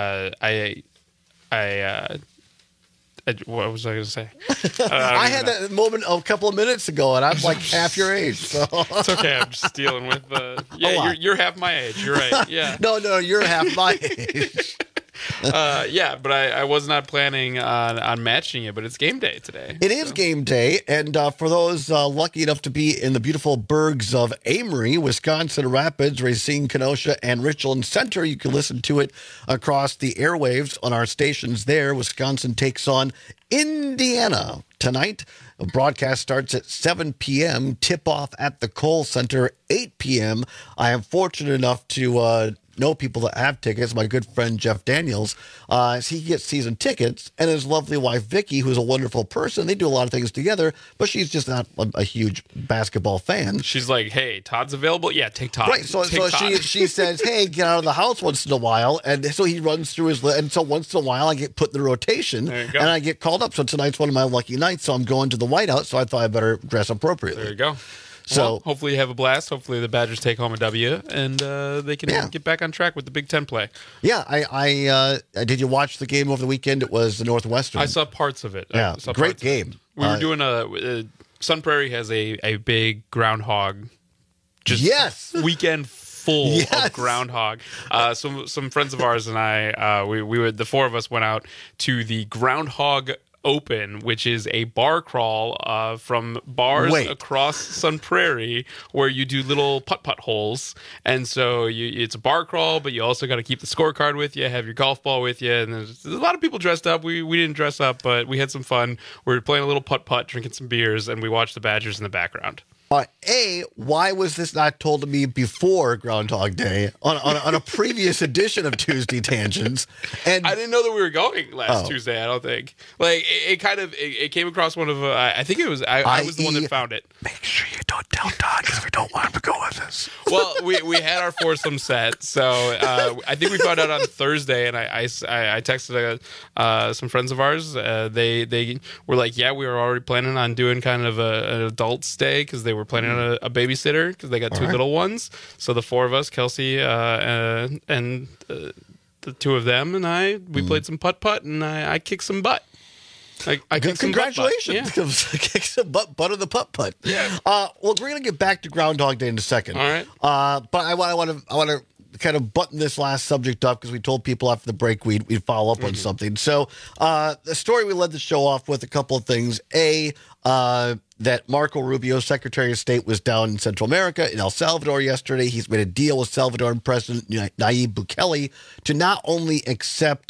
what was I going to say? I had that moment a couple of minutes ago, and I'm like half your age. So it's okay. I'm just dealing with you're half my age. You're right. Yeah. No, you're half my age. But I was not planning on matching it, but it's game day today. It is game day, and for those lucky enough to be in the beautiful burgs of Amory, Wisconsin Rapids, Racine, Kenosha, and Richland Center, you can listen to it across the airwaves on our stations there. Wisconsin takes on Indiana tonight. The broadcast starts at 7 p.m., tip-off at the Kohl Center, 8 p.m. I am fortunate enough to know people that have tickets. My good friend Jeff Daniels, he gets season tickets, and his lovely wife Vicky, who's a wonderful person. They do a lot of things together, but she's just not a huge basketball fan. She's like, "Hey, Todd's available. Yeah, take Todd." Right. So she says, "Hey, get out of the house once in a while," and so he runs through his list. And so once in a while, I get put in the rotation, and I get called up. So tonight's one of my lucky nights. So I'm going to the whiteout. So I thought I better dress appropriately. There you go. So well, hopefully you have a blast. Hopefully the Badgers take home a W, and they can get back on track with the Big Ten play. Yeah, I did you watch the game over the weekend? It was the Northwestern. I saw parts of it. Yeah, great game. We were doing Sun Prairie has a big groundhog. Weekend full of groundhog. Some friends of ours and I, the four of us went out to the Groundhog Open, which is a bar crawl from bars across Sun Prairie where you do little putt-putt holes. And so it's a bar crawl, but you also got to keep the scorecard with you, have your golf ball with you. And there's a lot of people dressed up. We didn't dress up, but we had some fun. We were playing a little putt-putt, drinking some beers, and we watched the Badgers in the background. Why was this not told to me before Groundhog Day on a previous edition of Tuesday Tangents? And I didn't know that we were going last Tuesday. I don't think. Like it came across one of. I think it was. I was the one that found it. Make sure you don't tell Todd because we don't want him to go with us. Well, we had our foursome set, so I think we found out on Thursday, and I texted some friends of ours. They were like, yeah, we were already planning on doing kind of an adult stay because they were planning on a babysitter because they got two little ones. So the four of us, Kelsey and the two of them and we played some putt-putt, and I kicked some butt. I kicked Congratulations. Some butt. Kick some butt of the putt-putt. Yeah. Well, we're going to get back to Groundhog Day in a second. All right. But I want to kind of button this last subject up because we told people after the break we'd follow up on something. So the story we led the show off with a couple of things. That Marco Rubio, Secretary of State, was down in Central America, in El Salvador yesterday. He's made a deal with Salvadoran President Nayib Bukele to not only accept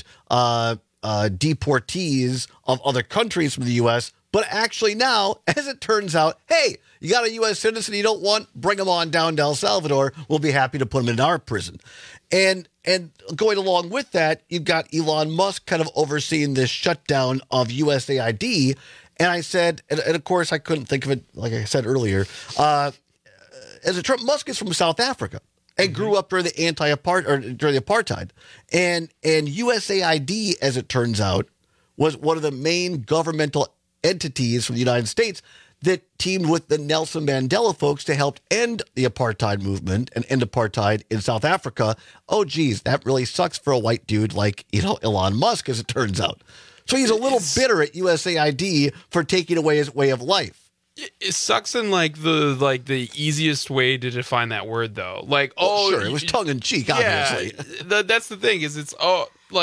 deportees of other countries from the U.S., but actually now, as it turns out, hey, you got a U.S. citizen you don't want, bring them on down to El Salvador. We'll be happy to put them in our prison. And going along with that, you've got Elon Musk kind of overseeing this shutdown of USAID. And I said, and of course I couldn't think of it, like I said earlier, as a Trump, Musk is from South Africa and grew up during the during the apartheid. And USAID, as it turns out, was one of the main governmental entities from the United States that teamed with the Nelson Mandela folks to help end the apartheid movement and end apartheid in South Africa. Oh, geez, that really sucks for a white dude like, Elon Musk, as it turns out. So he's a little bitter at USAID for taking away his way of life. It sucks in the easiest way to define that word, though. Sure, it was tongue in cheek, obviously. Yeah, that's the thing is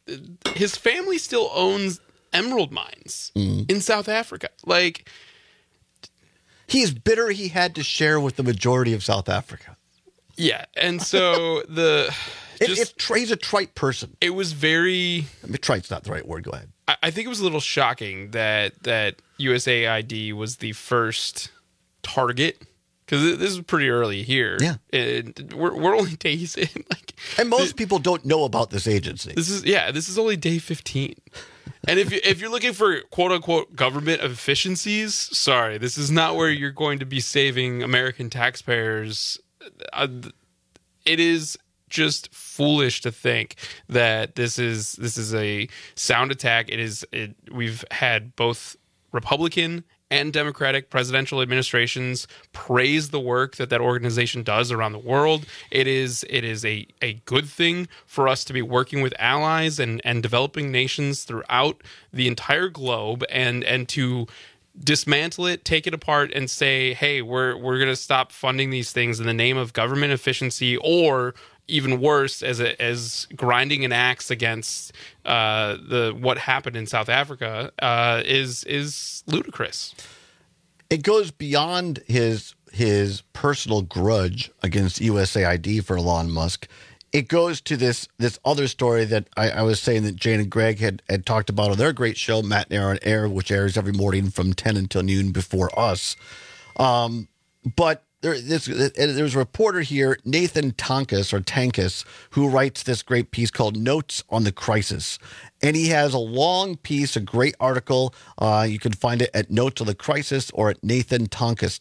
his family still owns emerald mines in South Africa. Like, he's bitter he had to share with the majority of South Africa. Yeah, and so he's a trite person. It was very... I mean, trite's not the right word. Go ahead. I think it was a little shocking that USAID was the first target, because this is pretty early here. Yeah, we're only days in. And most people don't know about this agency. This is only day 15. And if you're looking for quote unquote government efficiencies, sorry, this is not where you're going to be saving American taxpayers. It is just foolish to think that this is a sound attack. We've had both Republican and Democratic presidential administrations praise the work that organization does around the world. It is a good thing for us to be working with allies and developing nations throughout the entire globe, and to dismantle it, take it apart, and say, hey, we're going to stop funding these things in the name of government efficiency, or even worse, as grinding an axe against what happened in South Africa is ludicrous. It goes beyond his personal grudge against USAID for Elon Musk. It goes to this other story that I was saying that Jane and Greg had talked about on their great show, Matt and Aaron Air, which airs every morning from 10 until noon before us. But there's a reporter here, Nathan Tankus, who writes this great piece called Notes on the Crisis. And he has a long piece, a great article. You can find it at Notes on the Crisis or at Nathan Tankus,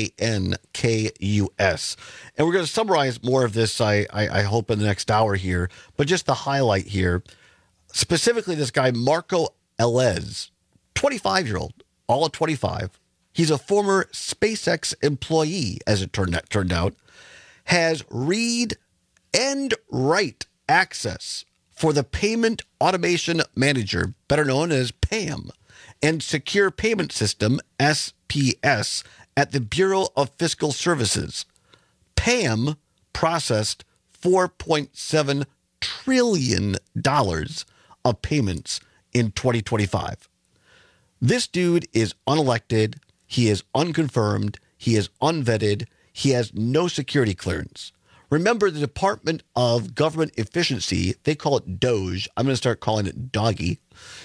Tankus. And we're going to summarize more of this, I hope, in the next hour here. But just the highlight here, specifically this guy, Marco Elez, 25-year-old, all at 25. He's a former SpaceX employee, as it turned out, has read and write access for the Payment Automation Manager, better known as PAM, and Secure Payment System, SPS, at the Bureau of Fiscal Services. PAM processed $4.7 trillion of payments in 2025. This dude is unelected. He is unconfirmed. He is unvetted. He has no security clearance. Remember, the Department of Government Efficiency, they call it DOGE. I'm going to start calling it Doggy.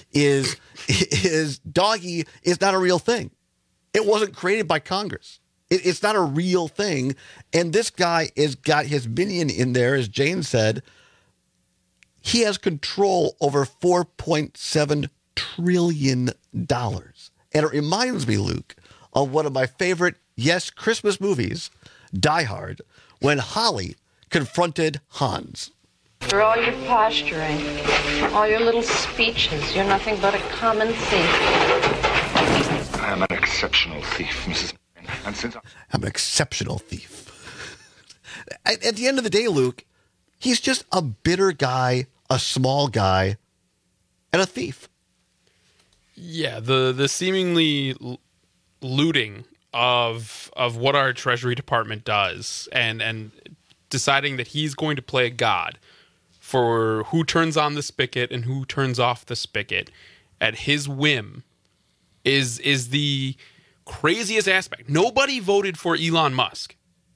Doggy is not a real thing. It wasn't created by Congress. It's not a real thing. And this guy has got his minion in there, as Jane said. He has control over $4.7 trillion. And it reminds me, Luke, of one of my favorite, Christmas movies, Die Hard, when Holly confronted Hans. For all your posturing, all your little speeches, you're nothing but a common thief. I am an exceptional thief, Mrs. And since I'm an exceptional thief. At the end of the day, Luke, he's just a bitter guy, a small guy, and a thief. Yeah, the seemingly looting of what our Treasury Department does, and deciding that he's going to play God for who turns on the spigot and who turns off the spigot at his whim is the craziest aspect. Nobody voted for Elon Musk.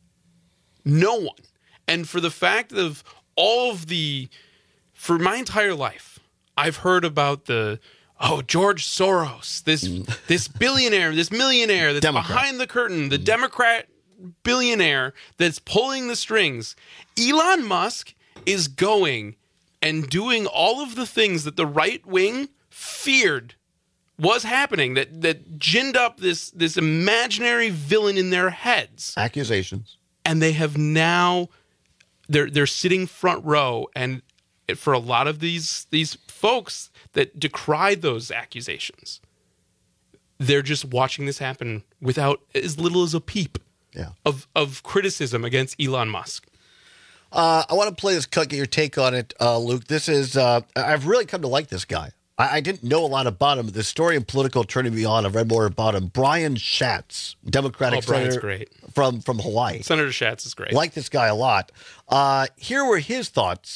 No one. And for the fact of all of for my entire life, I've heard about George Soros, this billionaire, this millionaire that's Democrat. Behind the curtain, the Democrat billionaire that's pulling the strings. Elon Musk is going and doing all of the things that the right wing feared was happening, that ginned up this imaginary villain in their heads. Accusations. And they have now, they're sitting front row, and for a lot of these folks that decried those accusations, they're just watching this happen without as little as a peep of criticism against Elon Musk. I want to play this cut, get your take on it, Luke. This is, I've really come to like this guy. I didn't know a lot about him. The story in Politico turned me on. I've read more about him. Brian Schatz, Democratic senator great. From Hawaii. Senator Schatz is great. Like this guy a lot. Here were his thoughts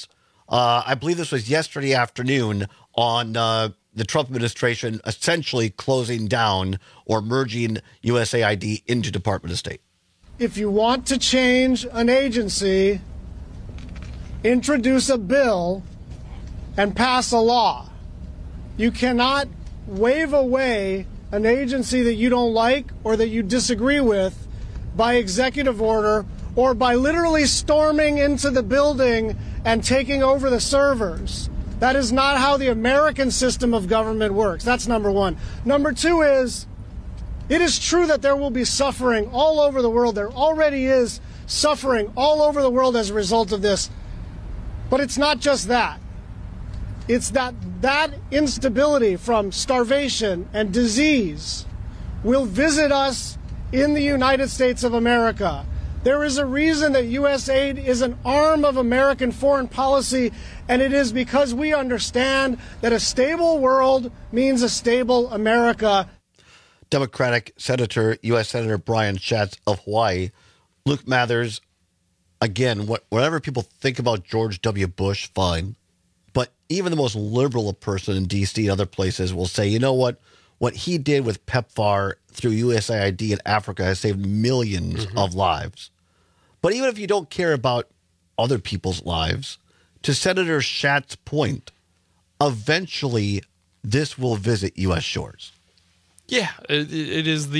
I believe this was yesterday afternoon on the Trump administration essentially closing down or merging USAID into Department of State. If you want to change an agency, introduce a bill and pass a law. You cannot wave away an agency that you don't like or that you disagree with by executive order or by literally storming into the building and taking over the servers. That is not how the American system of government works. That's number one. Number two is, it is true that there will be suffering all over the world. There already is suffering all over the world as a result of this. But it's not just that. It's that instability from starvation and disease will visit us in the United States of America. There is a reason that USAID is an arm of American foreign policy, and it is because we understand that a stable world means a stable America. Democratic Senator, U.S. Senator Brian Schatz of Hawaii. Luke Mathers, again, whatever people think about George W. Bush, fine. But even the most liberal person in D.C. and other places will say, you know what? What he did with PEPFAR through USAID in Africa has saved millions of lives. But even if you don't care about other people's lives, to Senator Schatz's point, eventually this will visit U.S. shores. Yeah, it is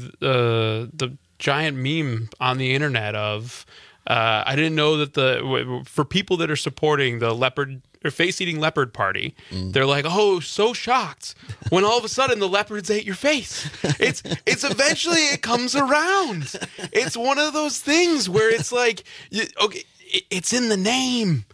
the giant meme on the internet of I didn't know that for people that are supporting the leopard or face-eating leopard party, they're like, oh, so shocked when all of a sudden the leopards ate your face. It's eventually it comes around. It's one of those things where it's like, okay, it's in the name.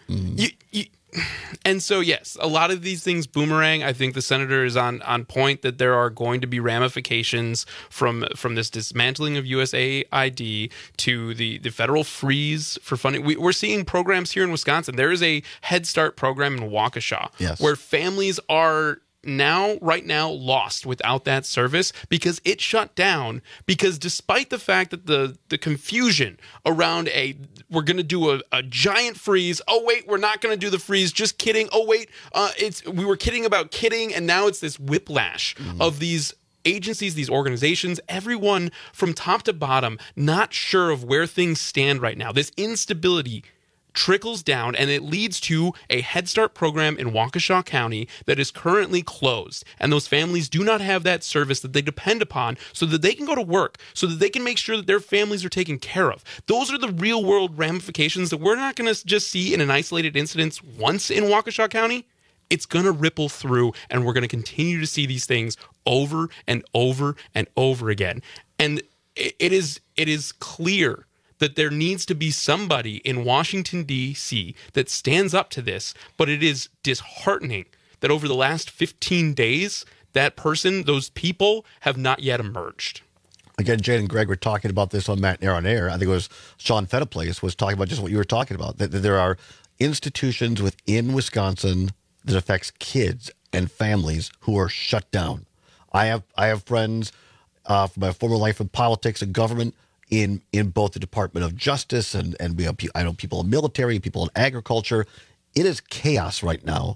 And so, yes, a lot of these things boomerang. I think the senator is on point that there are going to be ramifications from this dismantling of USAID to the federal freeze for funding. We're seeing programs here in Wisconsin. There is a Head Start program in Waukesha where families are right now lost without that service because it shut down, because despite the fact that the confusion around we're going to do a giant freeze, oh wait, we're not going to do the freeze, just kidding, oh wait, we were kidding about kidding, and now it's this whiplash of these agencies, these organizations, everyone from top to bottom not sure of where things stand right now. This instability trickles down, and it leads to a Head Start program in Waukesha County that is currently closed. And those families do not have that service that they depend upon so that they can go to work, so that they can make sure that their families are taken care of. Those are the real world ramifications that we're not going to just see in an isolated incident once in Waukesha County. It's going to ripple through, and we're going to continue to see these things over and over and over again. And it is clear that there needs to be somebody in Washington, D.C. that stands up to this, but it is disheartening that over the last 15 days, those people have not yet emerged. Again, Jane and Greg were talking about this on Matt Nair on Air. I think it was Sean Fetterplace was talking about just what you were talking about, that there are institutions within Wisconsin that affects kids and families who are shut down. I have friends from my former life in politics and government in both the Department of Justice and I know people in military, people in agriculture. It is chaos right now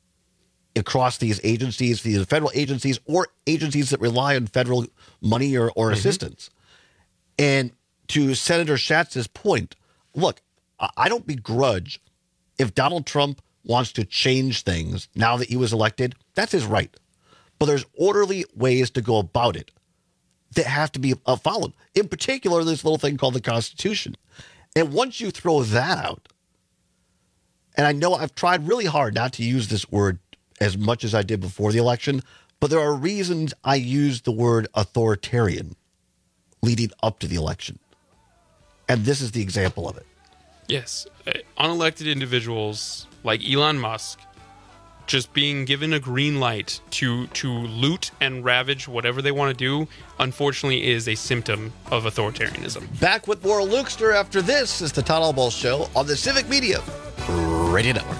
across these agencies, these federal agencies or agencies that rely on federal money or assistance. And to Senator Schatz's point, look, I don't begrudge if Donald Trump wants to change things now that he was elected. That's his right. But there's orderly ways to go about it that have to be followed. In particular, this little thing called the Constitution. And once you throw that out, and I know I've tried really hard not to use this word as much as I did before the election, but there are reasons I used the word authoritarian leading up to the election. And this is the example of it. Yes. Unelected individuals like Elon Musk just being given a green light to loot and ravage whatever they want to do, unfortunately, is a symptom of authoritarianism. Back with more Lukester after this is the Todd Albaugh Show on the Civic Media Radio Network.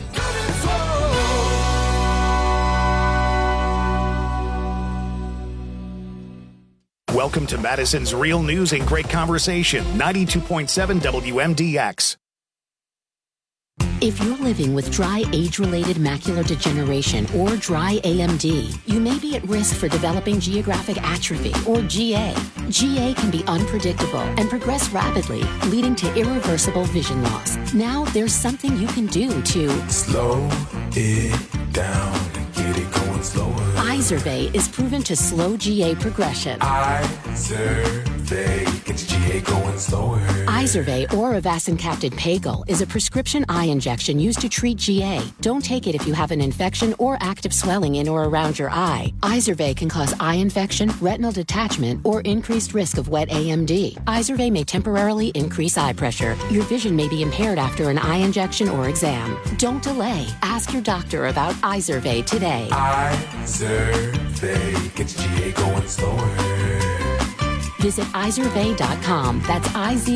Welcome to Madison's Real News and Great Conversation, 92.7 WMDX. If you're living with dry age-related macular degeneration or dry AMD, you may be at risk for developing geographic atrophy or GA. GA can be unpredictable and progress rapidly, leading to irreversible vision loss. Now there's something you can do to slow it down and get it going slower. Izervay is proven to slow GA progression. Izervay gets GA going slower. Izervay or avacincaptad pagel is a prescription eye injection used to treat GA. Don't take it if you have an infection or active swelling in or around your eye. Izervay can cause eye infection, retinal detachment, or increased risk of wet AMD. Izervay may temporarily increase eye pressure. Your vision may be impaired after an eye injection or exam. Don't delay. Ask your doctor about Izervay today. Izervay gets GA going slower. Visit Izervay.com. That's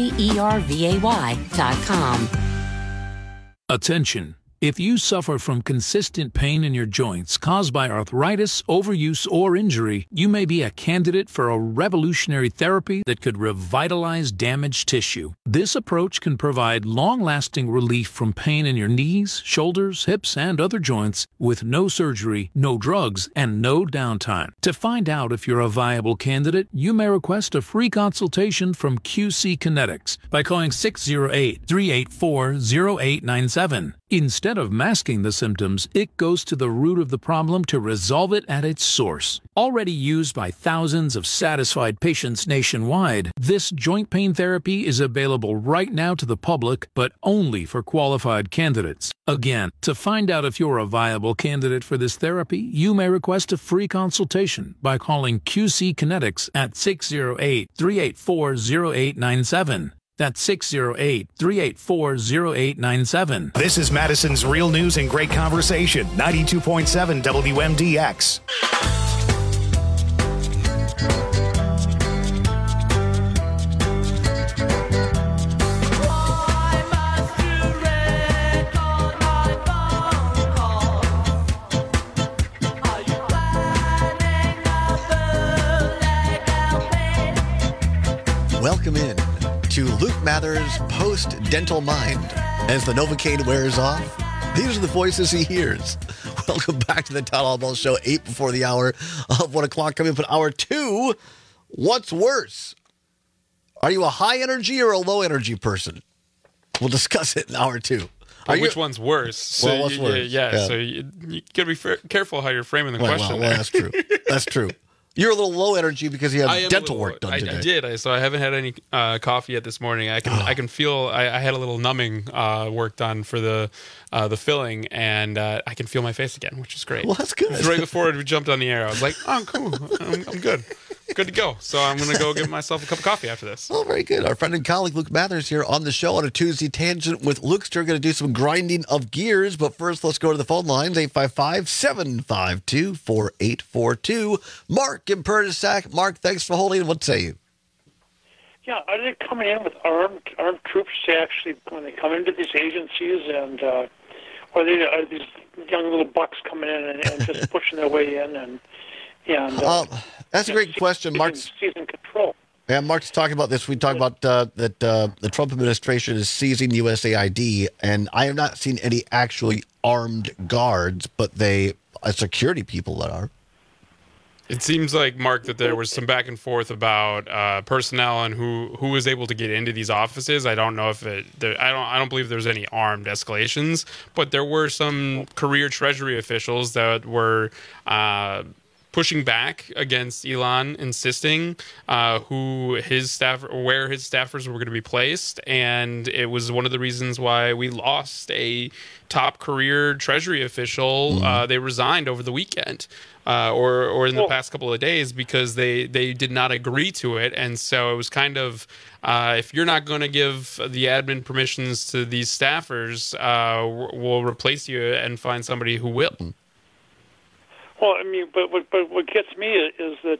IZERVAY.com. Attention. If you suffer from consistent pain in your joints caused by arthritis, overuse, or injury, you may be a candidate for a revolutionary therapy that could revitalize damaged tissue. This approach can provide long-lasting relief from pain in your knees, shoulders, hips, and other joints with no surgery, no drugs, and no downtime. To find out if you're a viable candidate, you may request a free consultation from QC Kinetics by calling 608-384-0897. Instead of masking the symptoms, it goes to the root of the problem to resolve it at its source. Already used by thousands of satisfied patients nationwide, this joint pain therapy is available right now to the public, but only for qualified candidates. Again, to find out if you're a viable candidate for this therapy, you may request a free consultation by calling QC Kinetics at 608-384-0897. That's 608-384-0897. This is Madison's Real News and Great Conversation, 92.7 WMDX. Welcome in to Luke Mather's post-dental mind. As the Novocaine wears off, these are the voices he hears. Welcome back to the Todd Albaugh Show, 8 before the hour of 1 o'clock. Coming up at hour 2, what's worse? Are you a high-energy or a low-energy person? We'll discuss it in hour 2. Which one's worse? So what's worse? Yeah, so you got to be careful how you're framing the question. Well, that's true. That's true. You're a little low energy because you have dental work done today. I did. So I haven't had any coffee yet this morning. I can feel. I had a little numbing work done for the filling, and I can feel my face again, which is great. Well, that's good. Right before we jumped on the air, I was like, "Oh, cool. I'm good. Good to go." So I'm going to go get myself a cup of coffee after this. Oh, very good. Our friend and colleague Luke Mathers here on the show on a Tuesday Tangent with Lukester. Going to do some grinding of gears, but first let's go to the phone lines, 855-752-4842. Mark in Perdisac. Mark, thanks for holding. What say you? Yeah, are they coming in with armed troops to actually, when they come into these agencies, and are these young little bucks coming in and just pushing their way in and that's a great question, Mark. Seizing control. Yeah, Mark's talking about this. We talked about that the Trump administration is seizing USAID, and I have not seen any actually armed guards, but security people that are. It seems like, Mark, that there was some back and forth about personnel and who was able to get into these offices. I don't know if I don't believe there's any armed escalations, but there were some career Treasury officials that were pushing back against Elon, insisting where his staffers were going to be placed, and it was one of the reasons why we lost a top career Treasury official. They resigned over the weekend, or in the past couple of days, because they did not agree to it, and so it was kind of if you're not going to give the admin permissions to these staffers, we'll replace you and find somebody who will. Well, I mean, but what gets me is that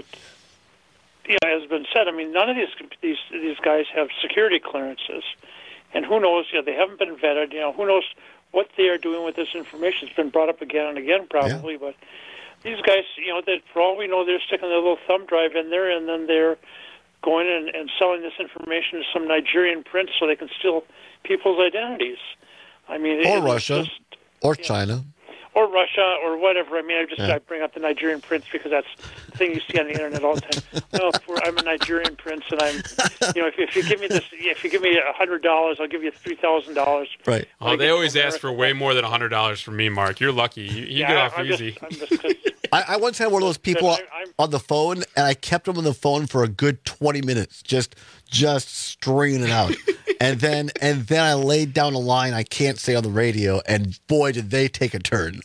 has been said. I mean, none of these guys have security clearances, and who knows? They haven't been vetted. Who knows what they are doing with this information? It's been brought up again and again, probably. Yeah. But these guys, that for all we know, they're sticking their little thumb drive in there, and then they're going and selling this information to some Nigerian prince so they can steal people's identities. I mean, or Russia, or China. Or Russia, or whatever. I mean, I bring up the Nigerian prince because that's the thing you see on the internet all the time. No, I'm a Nigerian prince, and I'm, if you give me this, if you give me $100, I'll give you $3,000. Right. Oh, they always ask for way more than $100 from me, Mark. You're lucky. You get off easy. I once had one of those people on the phone, and I kept them on the phone for a good 20 minutes, just stringing it out. and then I laid down a line I can't say on the radio, and boy, did they take a turn.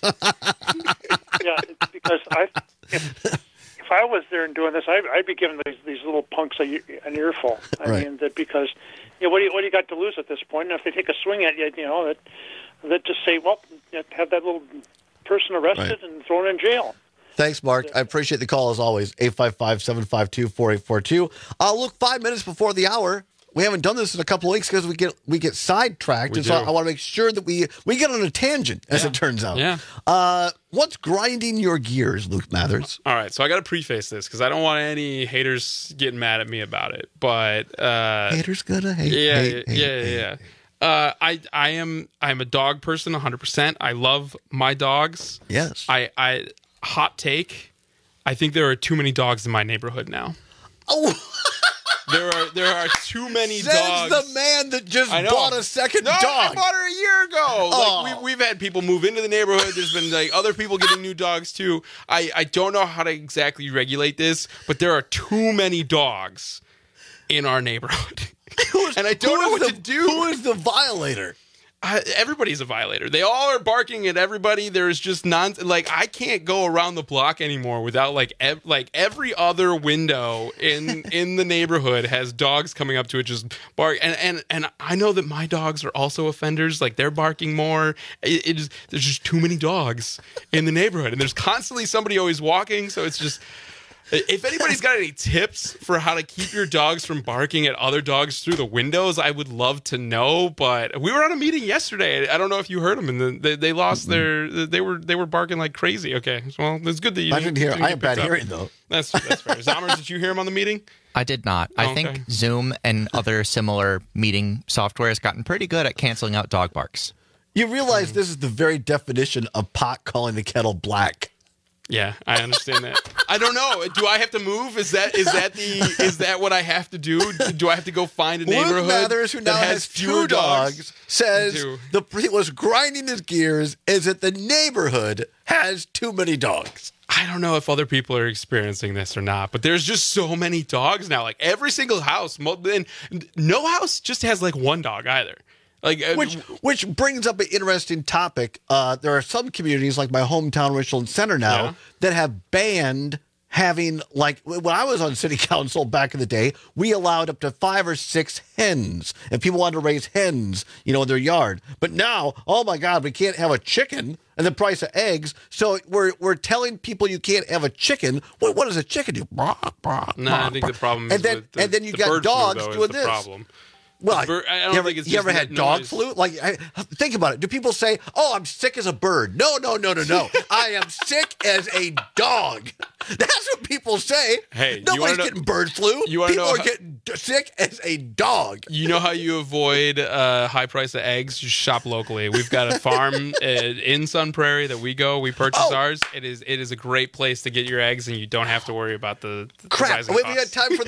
Yeah, because if I was there and doing this, I'd be giving these little punks an earful. I mean, that because what do you got to lose at this point? And if they take a swing at you, that just say, well, have that little person arrested and thrown in jail. Thanks, Mark. I appreciate the call as always. 855-752-4842. Look, 5 minutes before the hour. We haven't done this in a couple of weeks because we get sidetracked, and so I want to make sure that we get on a tangent, as it turns out. Yeah. What's grinding your gears, Luke Mathers? All right, so I got to preface this because I don't want any haters getting mad at me about it. But haters gonna hate. Yeah. I'm a dog person, 100%. I love my dogs. Yes. I hot take. I think there are too many dogs in my neighborhood now. Oh. There are too many Says dogs. the man that just bought a second dog. I bought her a year ago. Like we've had people move into the neighborhood. There's been other people getting new dogs too. I don't know how to exactly regulate this, but there are too many dogs in our neighborhood. And I don't know what to do. Who is the violator? Everybody's a violator. They all are barking at everybody. There's just I can't go around the block anymore without every other window in the neighborhood has dogs coming up to it just bark. And I know that my dogs are also offenders. Like they're barking more. There's just too many dogs in the neighborhood, and there's constantly somebody always walking. So it's just. If anybody's got any tips for how to keep your dogs from barking at other dogs through the windows, I would love to know. But we were on a meeting yesterday. I don't know if you heard them, and they lost their. They were barking like crazy. Okay, well, it's good that you. I didn't hear. I have bad hearing though. That's fair. Zommers, did you hear him on the meeting? I did not. I think Zoom and other similar meeting software has gotten pretty good at canceling out dog barks. You realize this is the very definition of pot calling the kettle black. Yeah, I understand that. I don't know. Do I have to move? Is that what I have to do? Do I have to go find a neighborhood Luke Mathers, who now that has fewer dogs, says what's grinding his gears is that the neighborhood has too many dogs. I don't know if other people are experiencing this or not, but there's just so many dogs now. Like every single house, and no house just has like one dog either. Which brings up an interesting topic. There are some communities like my hometown, Richland Center now, that have banned having, like, when I was on city council back in the day, we allowed up to 5 or 6 hens, and people wanted to raise hens, in their yard. But now, oh my God, we can't have a chicken and the price of eggs. So we're telling people you can't have a chicken. What does a chicken do? No, I think the problem is and then you got dogs doing this. Problem. Well, you ever had dog flu? Think about it. Do people say, "Oh, I'm sick as a bird"? No. I am sick as a dog. That's what people say. Hey, nobody's getting bird flu. People are getting sick as a dog. You know how you avoid high price of eggs? Just shop locally. We've got a farm in Sun Prairie that we purchase ours. It is a great place to get your eggs, and you don't have to worry about the crap. Wait, we got time for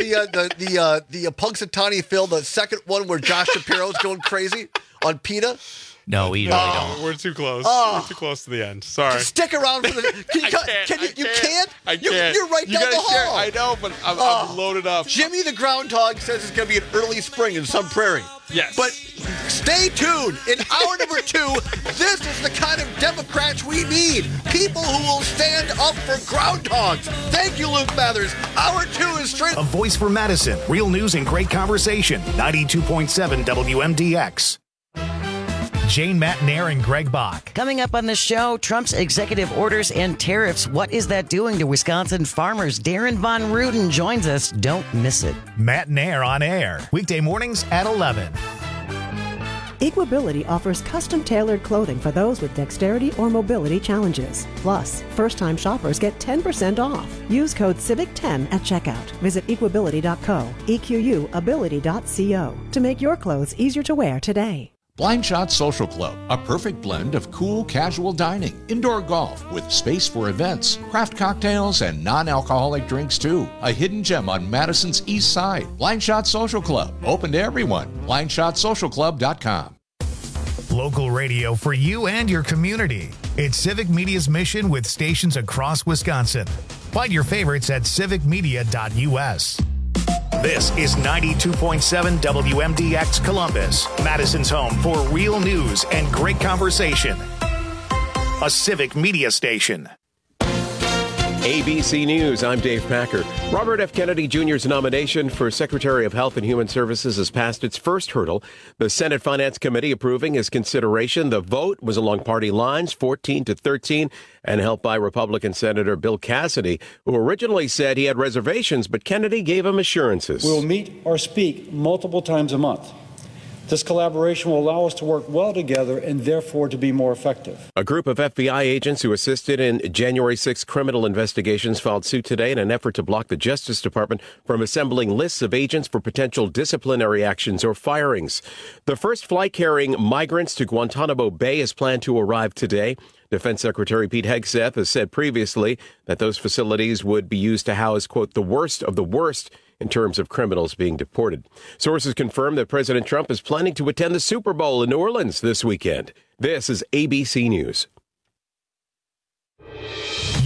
the Punxsutawney Phil, the second one where Josh Shapiro's going crazy on PETA. No, we really don't. We're too close. We're too close to the end. Sorry. Stick around for the. You can't. I can't. You're right down the hall. I know, but I'm loaded up. Jimmy the Groundhog says it's going to be an early spring in Sun Prairie. Yes. But stay tuned. In hour number 2, this is the kind of Democrats we need. People who will stand up for groundhogs. Thank you, Luke Mathers. Hour 2 is straight. A voice for Madison. Real news and great conversation. 92.7 WMDX. Jane Matnair and Greg Bach. Coming up on the show, Trump's executive orders and tariffs. What is that doing to Wisconsin farmers? Darren Von Ruden joins us. Don't miss it. Matnair on air. Weekday mornings at 11. Equability offers custom-tailored clothing for those with dexterity or mobility challenges. Plus, first-time shoppers get 10% off. Use code CIVIC10 at checkout. Visit equability.co, EQUability.co to make your clothes easier to wear today. Blind Shot Social Club, a perfect blend of cool, casual dining, indoor golf with space for events, craft cocktails, and non-alcoholic drinks too. A hidden gem on Madison's East Side. Blind Shot Social Club, open to everyone. BlindShotSocialClub.com. Local radio for you and your community. It's Civic Media's mission with stations across Wisconsin. Find your favorites at civicmedia.us. This is 92.7 WMDX Columbus, Madison's home for real news and great conversation. A Civic Media station. ABC News, I'm Dave Packer. Robert F. Kennedy Jr.'s nomination for Secretary of Health and Human Services has passed its first hurdle. The Senate Finance Committee approving his consideration. The vote was along party lines, 14-13, and helped by Republican Senator Bill Cassidy, who originally said he had reservations, but Kennedy gave him assurances. We will meet or speak multiple times a month. This collaboration will allow us to work well together and therefore to be more effective. A group of FBI agents who assisted in January 6 criminal investigations filed suit today in an effort to block the Justice Department from assembling lists of agents for potential disciplinary actions or firings. The first flight carrying migrants to Guantanamo Bay is planned to arrive today. Defense Secretary Pete Hegseth has said previously that those facilities would be used to house, quote, the worst of the worst in terms of criminals being deported. Sources confirm that President Trump is planning to attend the Super Bowl in New Orleans this weekend. This is ABC News.